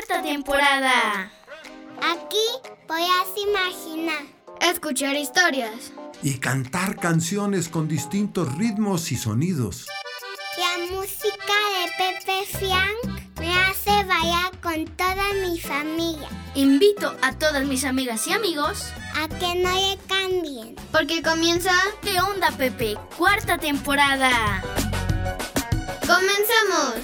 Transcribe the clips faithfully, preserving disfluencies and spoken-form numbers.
cuarta temporada. Aquí podrás imaginar, escuchar historias y cantar canciones con distintos ritmos y sonidos. La música de Pepe Frank me hace bailar con toda mi familia. Invito a todas mis amigas y amigos a que no le cambien, porque comienza ¿Qué onda, Pepe? Cuarta temporada. ¡Comenzamos!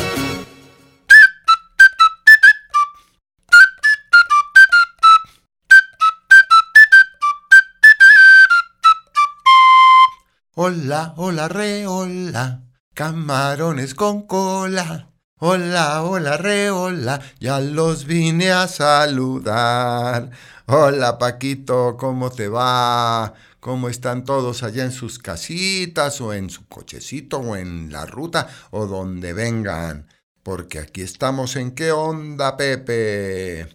Hola, hola, re, hola, camarones con cola. Hola, hola, re, hola, ya los vine a saludar. Hola, Paquito, ¿cómo te va? ¿Cómo están todos allá en sus casitas o en su cochecito o en la ruta o donde vengan? Porque aquí estamos en ¿Qué onda, Pepe?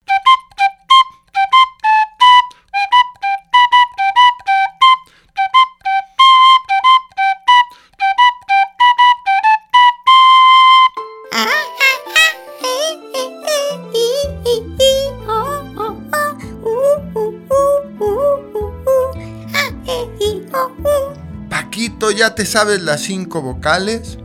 Paquito, ¿ya te sabes las cinco vocales?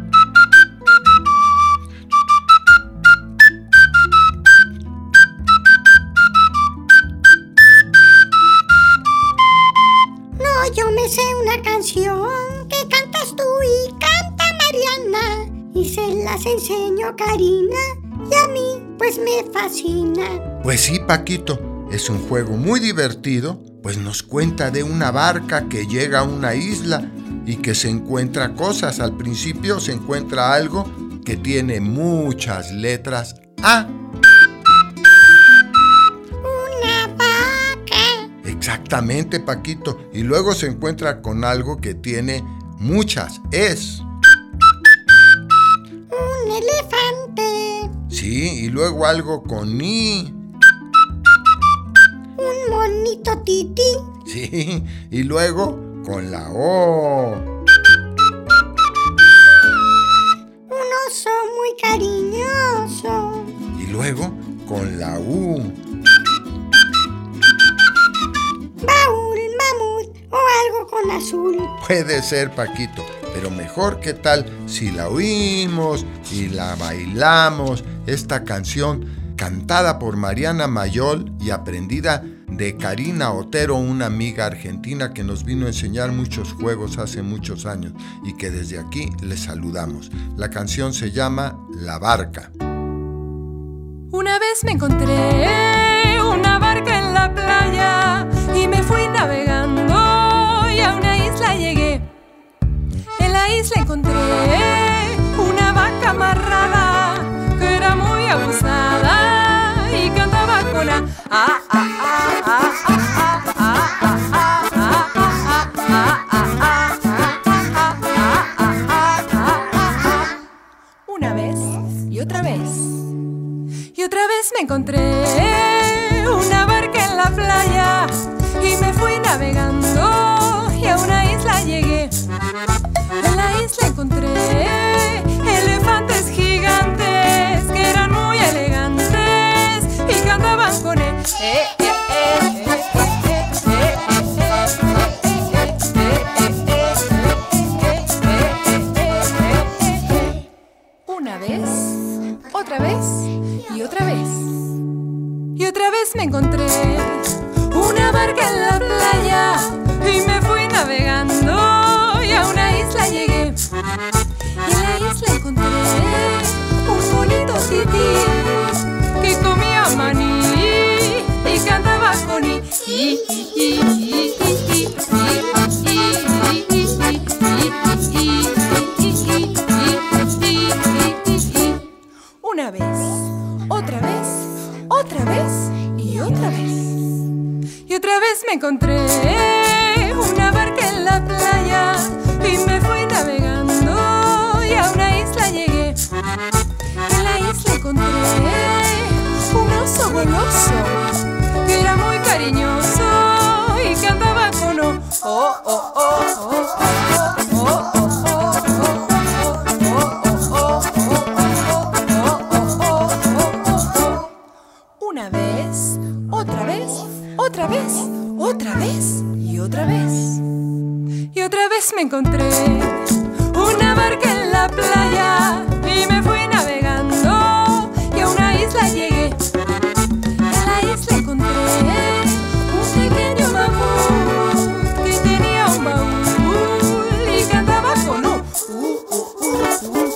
No, yo me sé una canción que cantas tú y canta Mariana, y se las enseño a Karina y a mí pues me fascina. Pues sí, Paquito, es un juego muy divertido, pues nos cuenta de una barca que llega a una isla y que se encuentra cosas. Al principio se encuentra algo que tiene muchas letras A. Una vaca. Exactamente, Paquito. Y luego se encuentra con algo que tiene muchas Es. Un elefante. Sí, y luego algo con I. Un monito tití. Sí, y luego con la O. Un oso muy cariñoso. Y luego con la U. Baúl, mamut o algo con azul. Puede ser, Paquito, pero mejor qué tal si la oímos y la bailamos. Esta canción cantada por Mariana Mayol y aprendida de Karina Otero, una amiga argentina que nos vino a enseñar muchos juegos hace muchos años y que desde aquí les saludamos. La canción se llama La Barca. Una vez me encontré una barca en la playa y me fui navegando y a una isla llegué. En la isla encontré una vaca amarrada que era muy abusada y cantaba con a ah, ah, ah, ah, ah, ah, ah, ah, ah. Una vez y otra vez y otra vez me encontré una barca en la playa y me fui navegando y a una isla llegué. En la isla encontré elefantes gigantes que eran muy elegantes y cantaban con él. Eh, eh, eh, eh, Una vez, otra vez y otra vez. Y otra vez me encontré una barca en la playa y me fui navegando y a una isla llegué. Y en la isla encontré un bonito tití que comía maní y cantaba con i. I, i, i, i, i, i, Una vez, otra vez, otra vez y otra vez. Y otra vez me encontré una barca en la playa y me fui navegando y a una isla llegué. En la isla encontré un oso goloso que era muy cariñoso y cantaba con o, oh, oh, oh, oh, oh, oh, oh, oh. otra vez, otra vez y otra vez. Y otra vez me encontré una barca en la playa y me fui navegando y a una isla llegué. Y a la isla encontré un pequeño mamut que tenía un baúl y cantaba con un uh, uh, uh, uh, uh.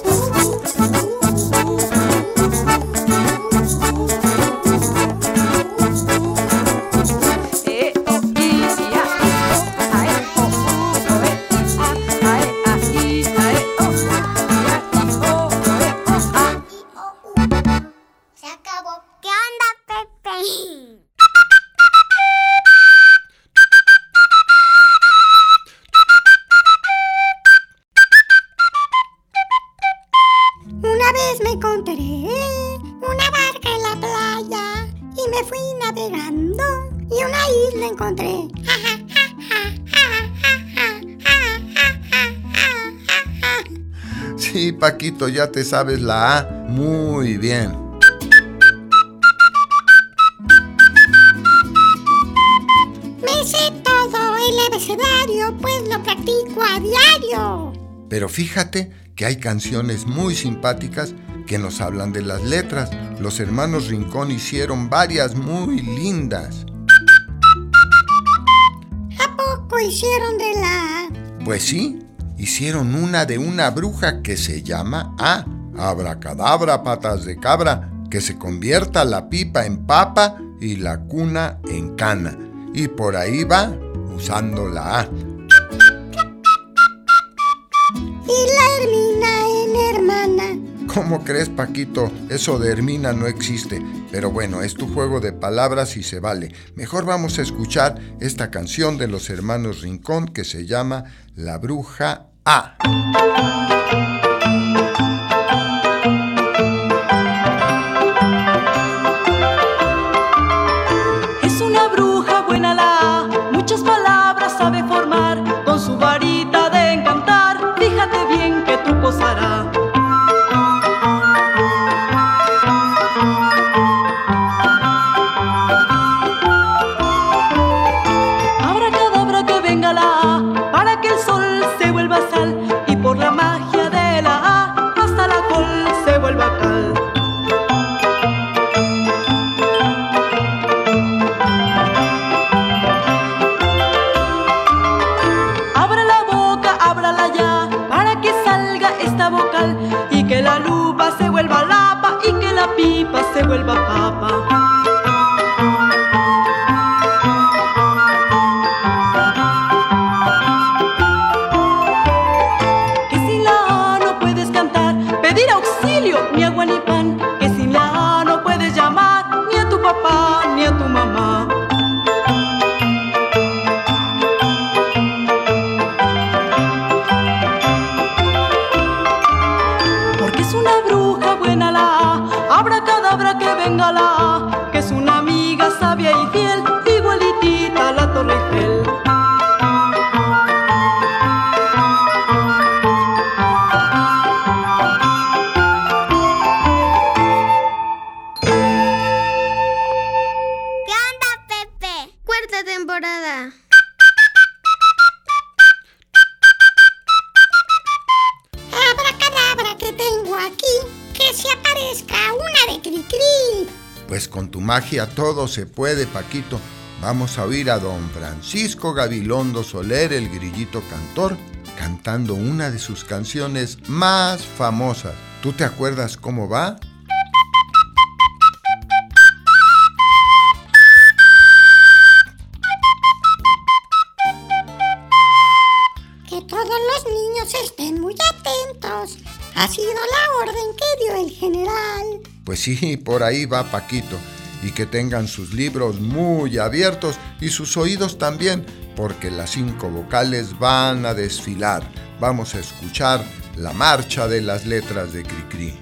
Sí, Paquito, ya te sabes la A muy bien. Me sé todo el abecedario, pues lo practico a diario. Pero fíjate que hay canciones muy simpáticas que nos hablan de las letras. Los hermanos Rincón hicieron varias muy lindas. ¿A poco hicieron de la A? Pues sí. Hicieron una de una bruja que se llama A. Abracadabra, patas de cabra, que se convierta la pipa en papa y la cuna en cana. Y por ahí va, usando la A. Y la Hermina en hermana. ¿Cómo crees, Paquito? Eso de Hermina no existe. Pero bueno, es tu juego de palabras y se vale. Mejor vamos a escuchar esta canción de los hermanos Rincón que se llama La Bruja A. Es una bruja buena la A, muchas palabras sabe formar, con su varita de encantar, fíjate bien qué trucos hará. Pipa se vuelva papa. Que sin la A no puedes cantar, pedir auxilio, ni agua ni pan. Que sin la A no puedes llamar ni a tu papá ni a tu mamá. Porque es una bruja buena la A. Abracadabra que venga la A, que es una amiga sabia y fiel, igualitita a la Torre Eiffel. ¿Qué onda, Pepe? Cuarta temporada. Abracadabra que tengo aquí, que se aparezca una de Cricri. Pues con tu magia todo se puede, Paquito. Vamos a oír a don Francisco Gabilondo Soler, el grillito cantor, cantando una de sus canciones más famosas. ¿Tú te acuerdas cómo va? Que todos los niños estén muy atentos. Ha sido la orden que dio el general. Pues sí, por ahí va, Paquito. Y que tengan sus libros muy abiertos y sus oídos también, porque las cinco vocales van a desfilar. Vamos a escuchar la marcha de las letras de Cricri.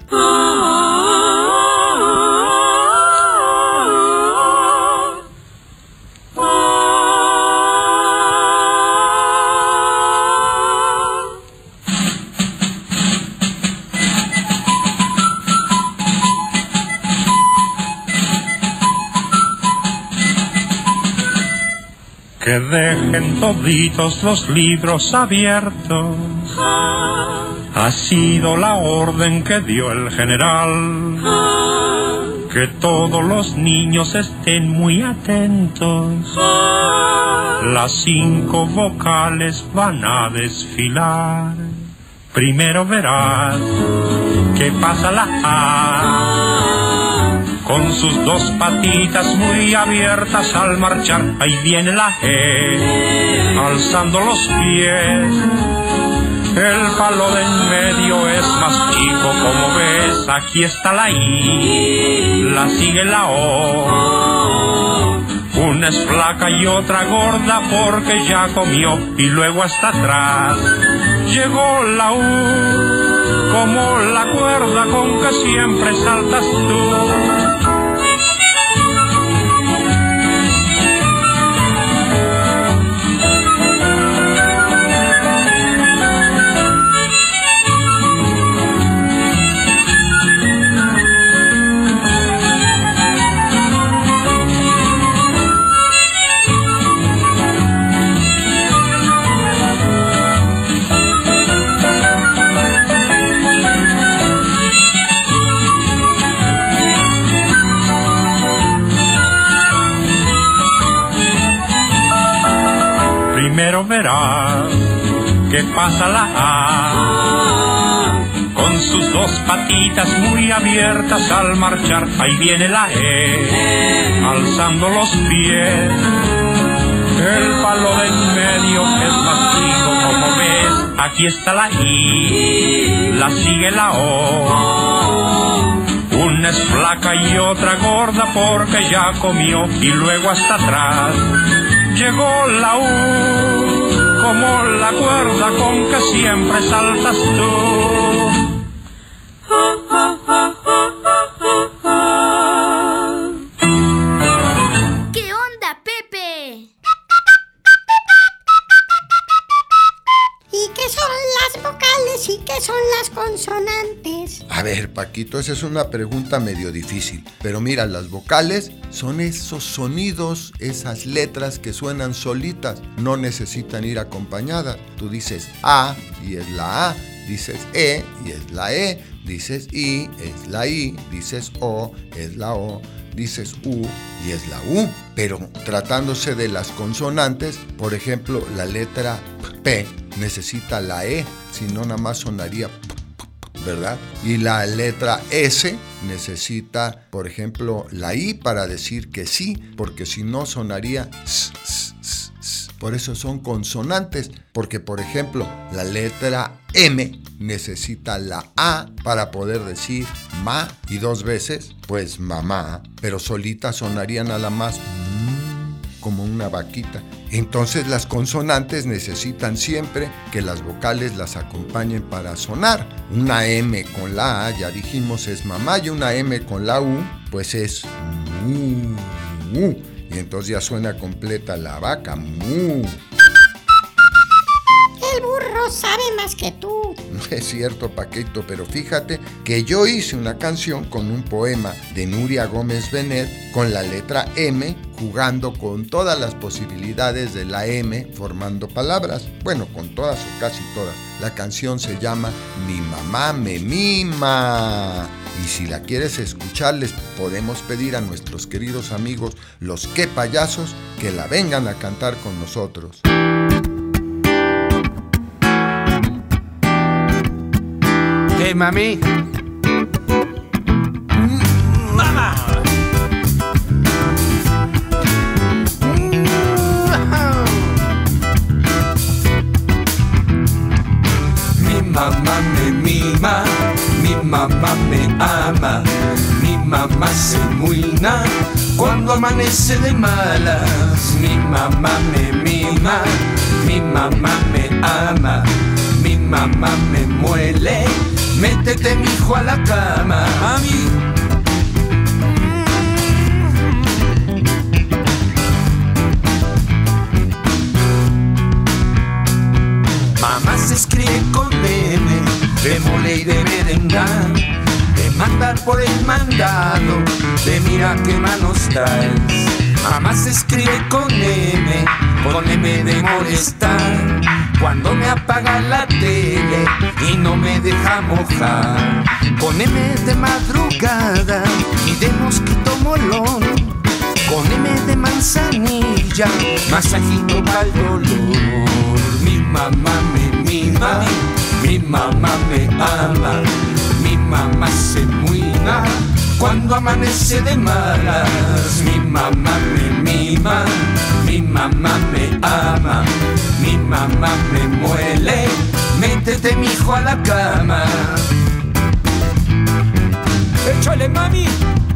Que dejen toditos los libros abiertos, ha sido la orden que dio el general. Que todos los niños estén muy atentos, las cinco vocales van a desfilar. Primero verás que pasa la A, con sus dos patitas muy abiertas al marchar. Ahí viene la E, alzando los pies. El palo de en medio es más chico, como ves. Aquí está la I, la sigue la O. Una es flaca y otra gorda porque ya comió. Y luego hasta atrás llegó la U, como la cuerda con que siempre saltas tú. Primero verás que pasa la A, con sus dos patitas muy abiertas al marchar. Ahí viene la E, alzando los pies. El palo de en medio es más chico, como ves. Aquí está la I, la sigue la O. Una es flaca y otra gorda porque ya comió. Y luego hasta atrás llegó la U, como la cuerda con que siempre saltas tú. ¿Qué onda, Pepe? ¿Y qué son las vocales y qué son las consonantes? A ver, Paquito, esa es una pregunta medio difícil. Pero mira, las vocales son esos sonidos, esas letras que suenan solitas, no necesitan ir acompañadas. Tú dices A y es la A, dices E y es la E, dices I, es la I, dices O, es la O, dices U y es la U. Pero tratándose de las consonantes, por ejemplo, la letra P necesita la E, si no nada más sonaría P, ¿verdad? Y la letra S necesita, por ejemplo, la I para decir que sí, porque si no sonaría S, S, S, S. Por eso son consonantes, porque por ejemplo, la letra M necesita la A para poder decir ma, y dos veces, pues mamá, pero solita sonaría nada más mm, como una vaquita. Entonces las consonantes necesitan siempre que las vocales las acompañen para sonar. Una M con la A, ya dijimos, es mamá, y una M con la U, pues es mu, mu. Y entonces ya suena completa la vaca, mu. El burro sabe más que tú. No es cierto, Paquito, pero fíjate que yo hice una canción con un poema de Nuria Gómez Benet con la letra M, jugando con todas las posibilidades de la M, formando palabras. Bueno, con todas o casi todas. La canción se llama Mi mamá me mima. Y si la quieres escuchar, les podemos pedir a nuestros queridos amigos, los Que Payasos, que la vengan a cantar con nosotros. Hey, mami. Mamá. Mi mamá me mima, mi mamá me ama, mi mamá se muina cuando amanece de malas. Mi mamá me mima, mi mamá me ama, mi mamá me muele. Métete, mijo, a la cama, mami. Mamá se escribe con M, de mole y de merendar, de mandar por el mandado, de mira qué manos traes. Mamá se escribe con M, con M de molestar. Cuando me apaga la tele y no me deja mojar. Con M de madrugada y de mosquito molón. Con M de manzanilla, masajito pa'l dolor. Mi mamá me mima, mi mamá me ama. Mi mamá se muina cuando amanece de malas. Mi mamá me mima, mi mamá me ama. Mi mamá me muele, métete mijo a la cama. ¡Échale, mami!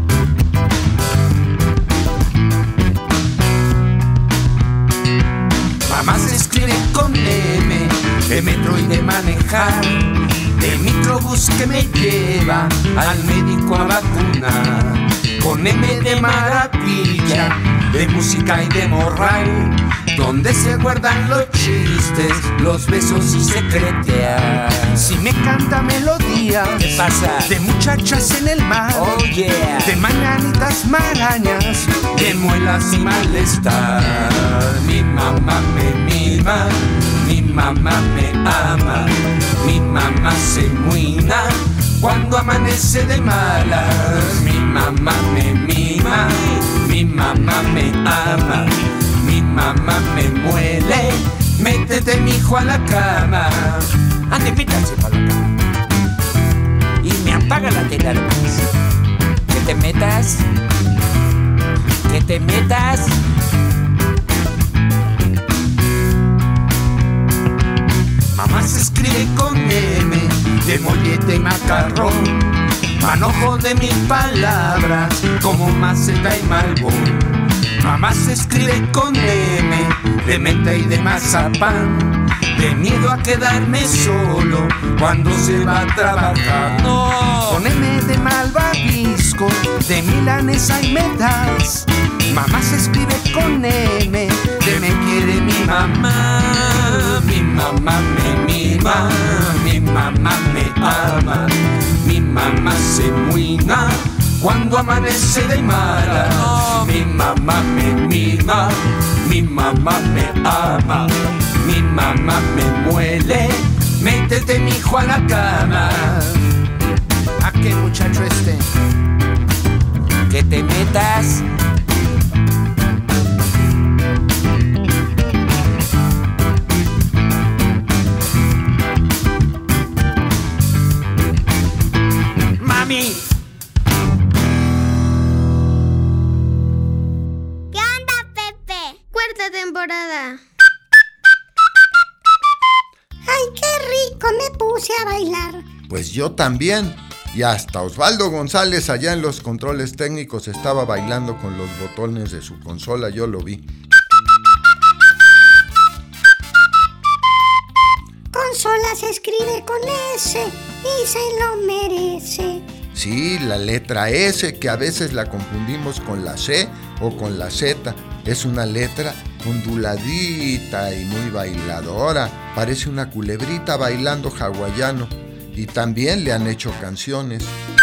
Mamá se escribe con M, de metro y de manejar. De microbús que me lleva al médico a vacunar. Con M de maravilla, de música y de morral, donde se guardan los chistes, los besos y secretear. Si me canta melodía, ¿qué pasa? De muchachas en el mar, oh yeah. De mañanitas marañas, de muelas y malestar. Mi mamá me mima, mi mamá me ama. Mi mamá se muina cuando amanece de malas. Mi mamá me mima, mi mamá me ama. Mi mamá me muele, métete mijo a la cama. Ande, métanse para la cama. Y me apaga la tela, hermanos. Que te metas, que te metas. Mamá se escribe con M, de mollete y macarrón. Manojo de mis palabras, como maceta y malbón. Mamá se escribe con M, de menta y de mazapán. De miedo a quedarme solo cuando se va a trabajar. No. Con M de malvavisco, de milanesa y metas. Mamá se escribe con M, de me quiere mi mamá. Mi mamá me mima, mi mamá me ama. Mi mamá se muina cuando amanece de mala. Oh. Mi mamá me mima, mi mamá me ama. Mi mamá me muele, métete mijo a la cama. ¿A qué muchacho este? Que te metas. Mami. ¿Qué onda, Pepe? Cuarta temporada. ¡Ay, qué rico me puse a bailar! Pues yo también. Y hasta Osvaldo González allá en los controles técnicos estaba bailando con los botones de su consola, yo lo vi. Consola se escribe con S y se lo merece. Sí, la letra S, que a veces la confundimos con la C o con la Z. Es una letra onduladita y muy bailadora. Parece una culebrita bailando hawaiano. Y también le han hecho canciones.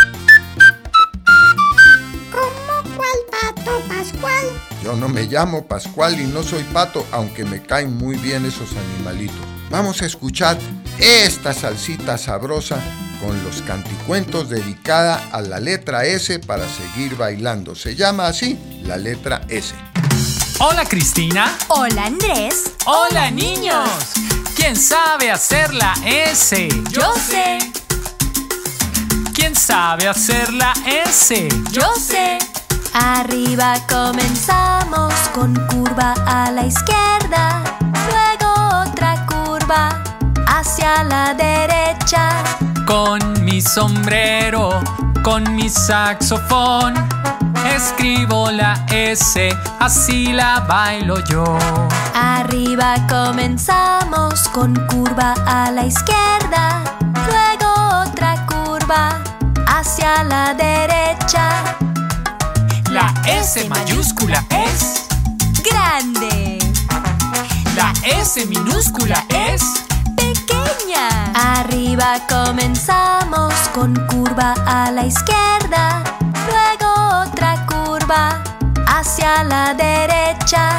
¿Cómo cuál pato, Pascual? Yo no me llamo Pascual y no soy pato, aunque me caen muy bien esos animalitos. Vamos a escuchar esta salsita sabrosa con los canticuentos dedicada a la letra S para seguir bailando. Se llama así, la letra S. Hola, Cristina. Hola, Andrés. Hola, niños. ¿Quién sabe hacer la S? Yo sé. ¿Quién sabe hacer la S? Yo sé. Arriba comenzamos con curva a la izquierda, luego otra curva hacia la derecha. Con mi sombrero, con mi saxofón, escribo la S, así la bailo yo. Arriba comenzamos con curva a la izquierda, luego otra curva hacia la derecha. La S mayúscula es grande. La S minúscula es pequeña. Arriba comenzamos con curva a la izquierda, luego otra curva hacia a la derecha.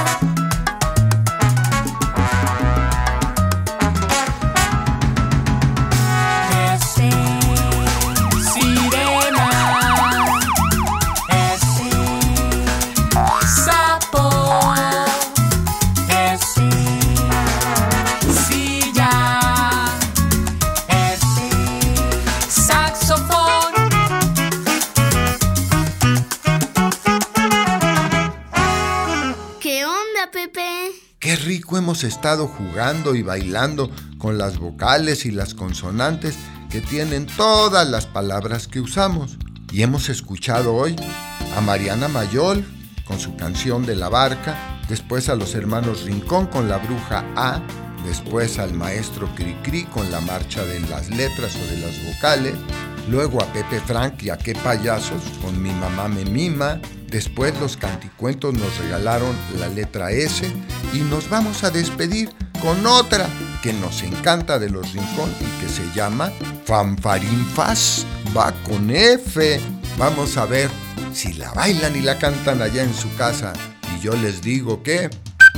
S, sirena. S, sapo. S, silla. S, saxofón. ¿Qué onda, Pepe? Qué rico hemos estado jugando y bailando con las vocales y las consonantes que tienen todas las palabras que usamos. Y hemos escuchado hoy a Mariana Mayol con su canción de la barca, después a los hermanos Rincón con la bruja A, después al maestro Cricri con la marcha de las letras o de las vocales, luego a Pepe Frank y a Qué Payasos con Mi Mamá Me Mima, después los canticuentos nos regalaron la letra S y nos vamos a despedir con otra que nos encanta de los Rincón y que se llama Fanfarinfas, va con F. Vamos a ver si la bailan y la cantan allá en su casa y yo les digo que...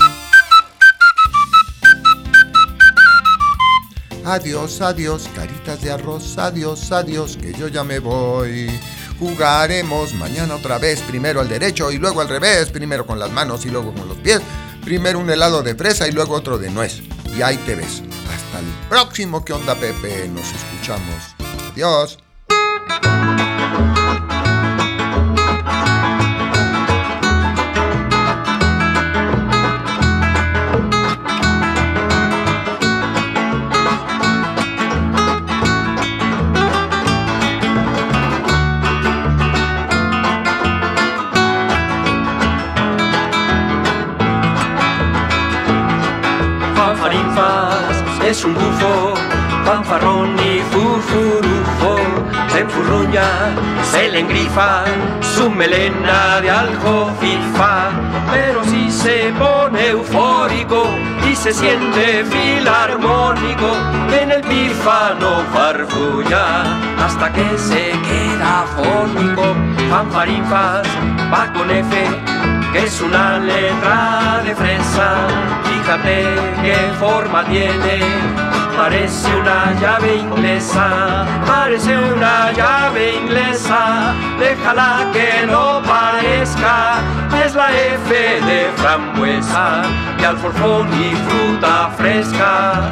Adiós, adiós, caritas de arroz, adiós, adiós, que yo ya me voy. Jugaremos mañana otra vez, primero al derecho y luego al revés, primero con las manos y luego con los pies, primero un helado de fresa y luego otro de nuez. Y ahí te ves. Hasta el próximo ¿Qué onda, Pepe? Nos escuchamos. Adiós. Es un bufo, fanfarrón y fufurufo. Se enfurruña, se le engrifa su melena de aljofifa. Pero si se pone eufórico y se siente filarmónico, en el pífano farfulla hasta que se queda fónico. Fanfarinfas va con F, que es una letra de fresa. Fíjate qué forma tiene, parece una llave inglesa, parece una llave inglesa, déjala que no parezca, es la F de frambuesa, de alforfón y fruta fresca.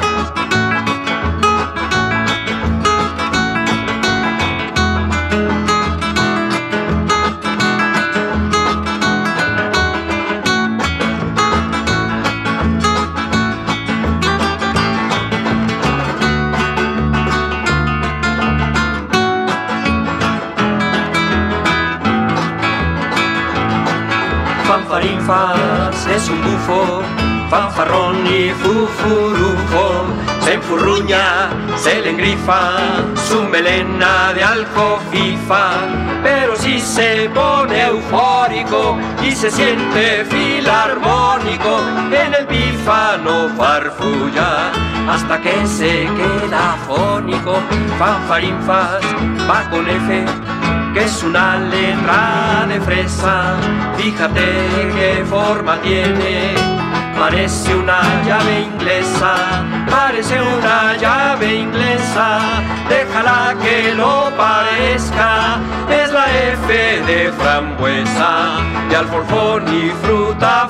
Fanfarinfas es un bufo, fanfarrón y fufurufo. Se enfurruña, se le engrifa su melena de aljofifa. Pero si se pone eufórico y se siente filarmónico, en el pífano farfulla hasta que se queda fónico. Fanfarinfas va con F, que es una letra de fresa. Fíjate qué forma tiene, parece una llave inglesa, parece una llave inglesa, déjala que lo parezca, es la F de frambuesa, de alforfón y fruta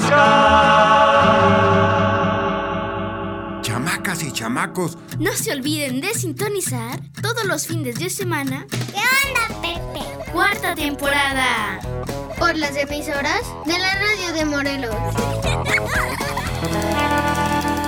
fresca. Chamacas y chamacos, no se olviden de sintonizar todos los fines de semana. ¿Qué onda, Pepe? Cuarta temporada. Por las emisoras de la radio de Morelos.